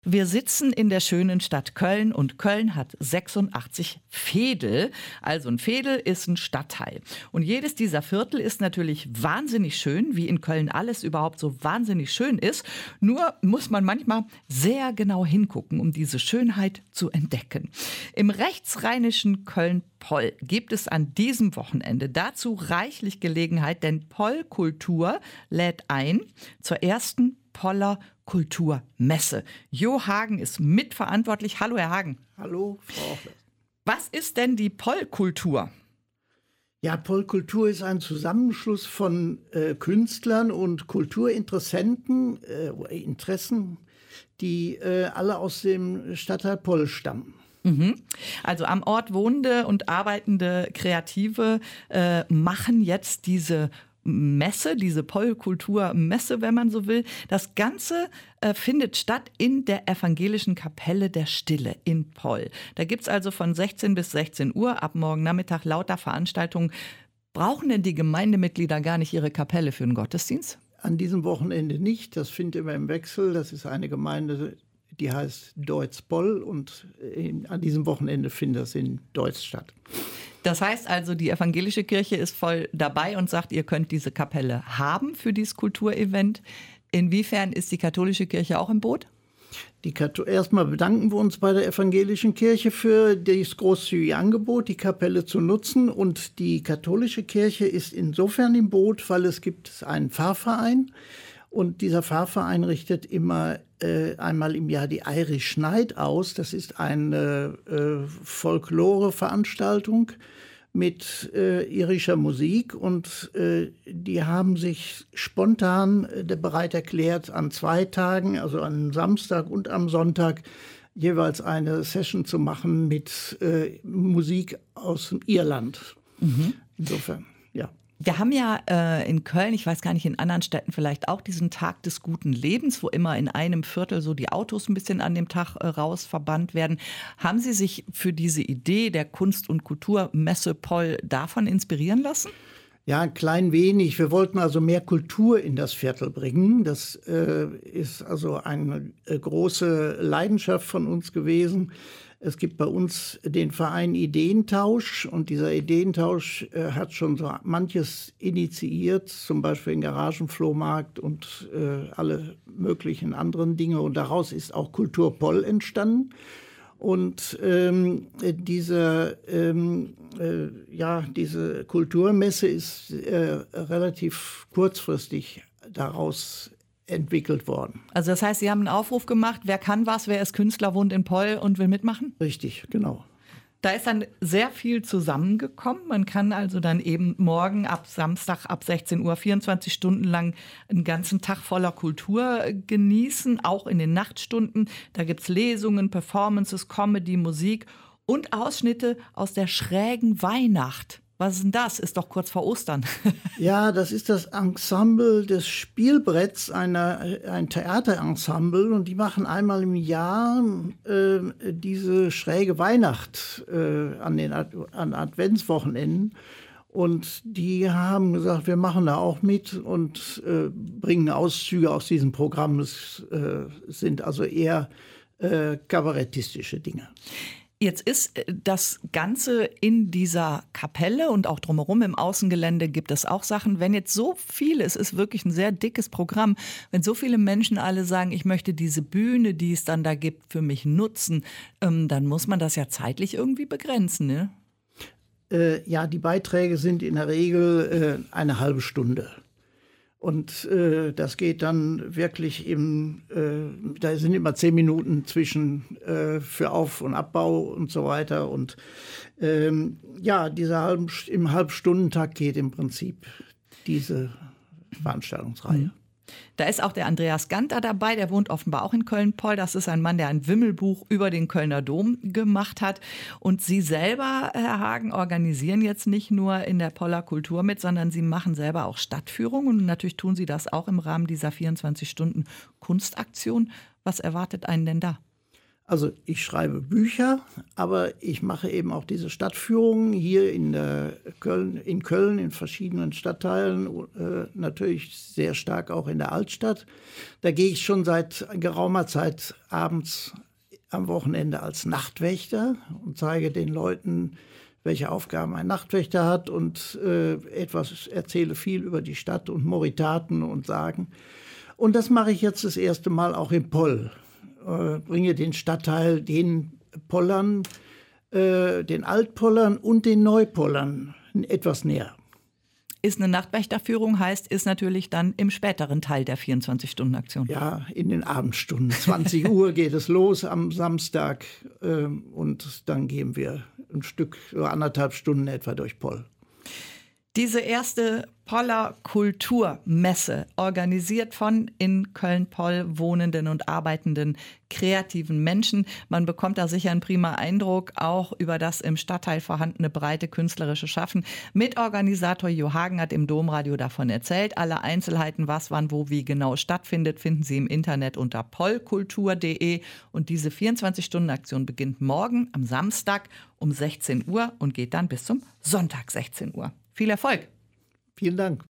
Wir sitzen in der schönen Stadt Köln und Köln hat 86 Veedel. Also ein Veedel ist ein Stadtteil. Und jedes dieser Viertel ist natürlich wahnsinnig schön, wie in Köln alles überhaupt so wahnsinnig schön ist. Nur muss man manchmal sehr genau hingucken, um diese Schönheit zu entdecken. Im rechtsrheinischen Köln-Poll gibt es an diesem Wochenende dazu reichlich Gelegenheit, denn Poll-Kultur lädt ein zur ersten Poller Kulturmesse. Jo Hagen ist mitverantwortlich. Hallo, Herr Hagen. Hallo, Frau Ochler. Was ist denn die Pollkultur? Ja, Pollkultur ist ein Zusammenschluss von Künstlern und Kulturinteressenten, Interessen, die alle aus dem Stadtteil Poll stammen. Also am Ort wohnende und arbeitende Kreative machen jetzt diese Messe, diese Pollkulturmesse, wenn man so will. Das Ganze findet statt in der evangelischen Kapelle der Stille in Poll. Da gibt's also von 16 bis 16 Uhr ab morgen Nachmittag lauter Veranstaltungen. Brauchen denn die Gemeindemitglieder gar nicht ihre Kapelle für den Gottesdienst? An diesem Wochenende nicht. Das findet immer im Wechsel. Das ist eine Gemeinde, die heißt Deutz-Poll und an diesem Wochenende findet das in Deutz statt. Das heißt also, die evangelische Kirche ist voll dabei und sagt, ihr könnt diese Kapelle haben für dieses Kulturevent. Inwiefern ist die katholische Kirche auch im Boot? Erstmal bedanken wir uns bei der evangelischen Kirche für das großzügige Angebot, die Kapelle zu nutzen. Und die katholische Kirche ist insofern im Boot, weil es gibt einen Pfarrverein. Und dieser Pfarrverein richtet immer einmal im Jahr die Irish Night aus. Das ist eine Folklore-Veranstaltung mit irischer Musik. Und die haben sich spontan bereit erklärt, an 2 Tagen, also am Samstag und am Sonntag, jeweils eine Session zu machen mit Musik aus Irland. Insofern, ja. Wir haben ja in Köln, ich weiß gar nicht, in anderen Städten vielleicht auch diesen Tag des guten Lebens, wo immer in einem Viertel so die Autos ein bisschen an dem Tag raus verbannt werden. Haben Sie sich für diese Idee der Kunst- und Kulturmesse Poll davon inspirieren lassen? Ja, ein klein wenig. Wir wollten also mehr Kultur in das Viertel bringen. Das ist also eine große Leidenschaft von uns gewesen. Es gibt bei uns den Verein Ideentausch und dieser Ideentausch hat schon so manches initiiert, zum Beispiel den Garagenflohmarkt und alle möglichen anderen Dinge. Und daraus ist auch Kultur Poll entstanden. Und diese Kulturmesse ist relativ kurzfristig daraus entwickelt worden. Also das heißt, Sie haben einen Aufruf gemacht, wer kann was, wer ist Künstler, wohnt in Poll und will mitmachen? Richtig, genau. Da ist dann sehr viel zusammengekommen. Man kann also dann eben morgen ab Samstag ab 16 Uhr 24 Stunden lang einen ganzen Tag voller Kultur genießen, auch in den Nachtstunden. Da gibt's Lesungen, Performances, Comedy, Musik und Ausschnitte aus der schrägen Weihnacht. Was ist denn das? Ist doch kurz vor Ostern. Ja, das ist das Ensemble des Spielbretts, ein Theaterensemble. Und die machen einmal im Jahr diese schräge Weihnacht an Adventswochenenden. Und die haben gesagt, wir machen da auch mit und bringen Auszüge aus diesem Programm. Es sind also eher kabarettistische Dinge. Jetzt ist das Ganze in dieser Kapelle und auch drumherum im Außengelände gibt es auch Sachen. Wenn jetzt so viele, es ist wirklich ein sehr dickes Programm, wenn so viele Menschen alle sagen, ich möchte diese Bühne, die es dann da gibt, für mich nutzen, dann muss man das ja zeitlich irgendwie begrenzen, ne? Ja, die Beiträge sind in der Regel eine halbe Stunde. Und das geht dann wirklich da sind immer 10 Minuten zwischen für Auf- und Abbau und so weiter. Und im Halbstundentakt geht im Prinzip diese Veranstaltungsreihe. Da ist auch der Andreas Ganter dabei, der wohnt offenbar auch in Köln-Poll. Das ist ein Mann, der ein Wimmelbuch über den Kölner Dom gemacht hat. Und Sie selber, Herr Hagen, organisieren jetzt nicht nur in der Poller Kultur mit, sondern Sie machen selber auch Stadtführungen. Und natürlich tun Sie das auch im Rahmen dieser 24 Stunden Kunstaktion. Was erwartet einen denn da? Also ich schreibe Bücher, aber ich mache eben auch diese Stadtführungen hier in Köln, in verschiedenen Stadtteilen, natürlich sehr stark auch in der Altstadt. Da gehe ich schon seit geraumer Zeit abends am Wochenende als Nachtwächter und zeige den Leuten, welche Aufgaben ein Nachtwächter hat und erzähle viel über die Stadt und Moritaten und Sagen. Und das mache ich jetzt das erste Mal auch in Poll. Bringe den Stadtteil den Pollern, den Altpollern und den Neupollern etwas näher. Ist eine Nachtwächterführung, heißt, ist natürlich dann im späteren Teil der 24-Stunden-Aktion. Ja, in den Abendstunden. 20 Uhr geht es los am Samstag und dann gehen wir ein Stück, 1,5 Stunden etwa durch Poll. Diese erste Poller Kulturmesse, organisiert von in Köln-Poll wohnenden und arbeitenden kreativen Menschen. Man bekommt da sicher einen prima Eindruck, auch über das im Stadtteil vorhandene breite künstlerische Schaffen. Mitorganisator Jo Hagen hat im Domradio davon erzählt. Alle Einzelheiten, was, wann, wo, wie genau stattfindet, finden Sie im Internet unter pollkultur.de. Und diese 24-Stunden-Aktion beginnt morgen am Samstag um 16 Uhr und geht dann bis zum Sonntag 16 Uhr. Viel Erfolg! Vielen Dank.